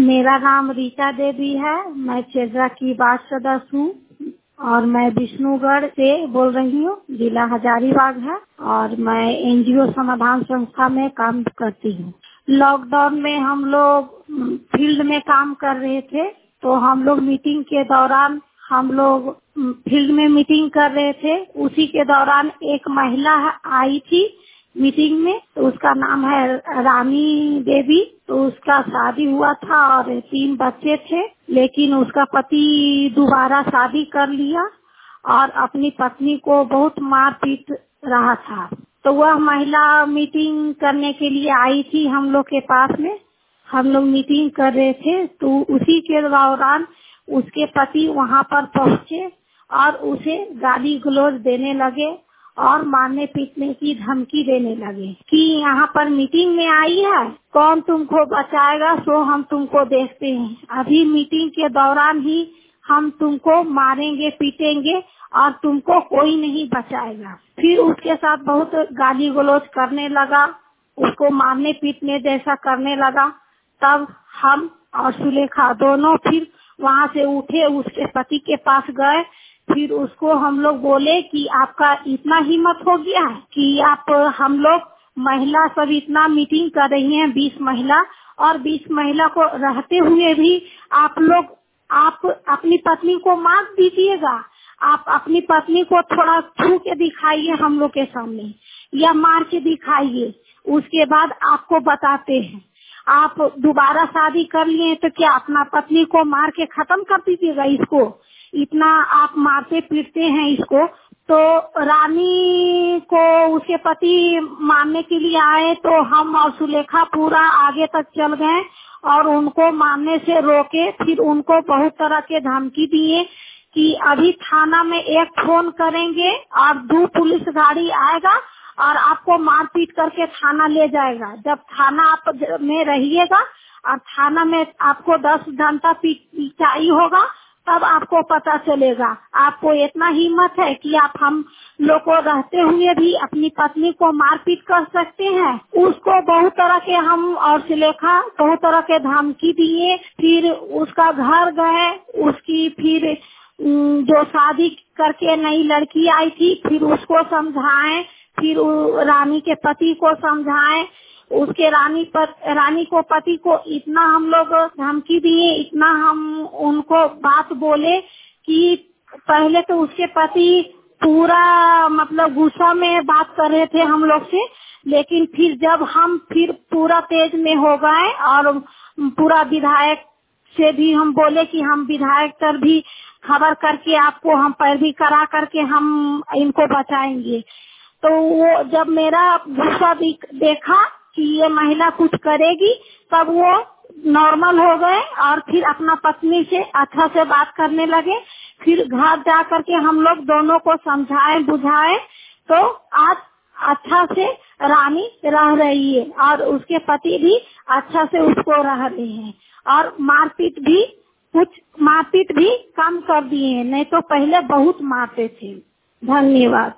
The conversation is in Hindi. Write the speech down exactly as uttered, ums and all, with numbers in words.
मेरा नाम रीता देवी है। मैं चेजरा की वार्ड सदस्य हूँ और मैं विष्णुगढ़ से बोल रही हूँ। जिला हजारीबाग है और मैं एनजीओ समाधान संस्था में काम करती हूँ। लॉकडाउन में हम लोग फील्ड में काम कर रहे थे, तो हम लोग मीटिंग के दौरान हम लोग फील्ड में मीटिंग कर रहे थे। उसी के दौरान एक महिला आई थी मीटिंग में, तो उसका नाम है रानी देवी। तो उसका शादी हुआ था और तीन बच्चे थे, लेकिन उसका पति दोबारा शादी कर लिया और अपनी पत्नी को बहुत मार पीट रहा था। तो वह महिला मीटिंग करने के लिए आई थी हम लोग के पास में। हम लोग मीटिंग कर रहे थे, तो उसी के दौरान उसके पति वहाँ पर पहुँचे और उसे गाली गलौज देने लगे और मारने पीटने की धमकी देने लगे कि यहाँ पर मीटिंग में आई है, कौन तुमको बचाएगा, सो हम तुमको देखते हैं। अभी मीटिंग के दौरान ही हम तुमको मारेंगे पीटेंगे और तुमको कोई नहीं बचाएगा। फिर उसके साथ बहुत गाली गलौज करने लगा, उसको मारने पीटने जैसा करने लगा। तब हम और सुलेखा दोनों फिर वहाँ से उठे, उसके पति के पास गए। फिर उसको हम लोग बोले कि आपका इतना हिम्मत हो गया है कि आप हम लोग महिला सब इतना मीटिंग कर रही हैं, बीस महिला, और बीस महिला को रहते हुए भी आप लोग आप अपनी पत्नी को मार दीजिएगा। आप अपनी पत्नी को थोड़ा छू के दिखाइए हम लोग के सामने या मार के दिखाइए, उसके बाद आपको बताते हैं। आप दोबारा शादी कर लिए तो क्या अपना पत्नी को मार के खत्म कर दीजिएगा? इसको इतना आप मारते पीटते हैं इसको। तो रानी को उसके पति मारने के लिए आए, तो हम और सुलेखा पूरा आगे तक चल गए और उनको मारने से रोके। फिर उनको बहुत तरह के धमकी दिए कि अभी थाना में एक फोन करेंगे और दो पुलिस गाड़ी आएगा और आपको मारपीट करके थाना ले जाएगा। जब थाना आप में रहिएगा और थाना में आपको दस घंटा पिटाई होगा, तब आपको पता चलेगा। आपको इतना हिम्मत है कि आप हम लोग को रहते हुए भी अपनी पत्नी को मारपीट कर सकते हैं? उसको बहुत तरह के हम और सुलेखा बहुत तरह के धमकी दिए। फिर उसका घर गए, उसकी फिर जो शादी करके नई लड़की आई थी फिर उसको समझाएं, फिर रानी के पति को समझाएं। उसके रानी पर रानी को पति को इतना हम लोग धमकी दिए, इतना हम उनको बात बोले कि पहले तो उसके पति पूरा मतलब गुस्सा में बात कर रहे थे हम लोग से, लेकिन फिर जब हम फिर पूरा तेज में हो गए और पूरा विधायक से भी हम बोले कि हम विधायक तर भी खबर करके आपको हम पैरवी करा करके हम इनको बचाएंगे। तो वो जब मेरा गुस्सा देखा कि ये महिला कुछ करेगी, तब वो नॉर्मल हो गए और फिर अपना पत्नी से अच्छा से बात करने लगे। फिर घर जा करके हम लोग दोनों को समझाए बुझाए, तो आज अच्छा से रानी रह रही है और उसके पति भी अच्छा से उसको रह रहे हैं और मारपीट भी कुछ मारपीट भी कम कर दिए हैं, नहीं तो पहले बहुत मारते थे। धन्यवाद।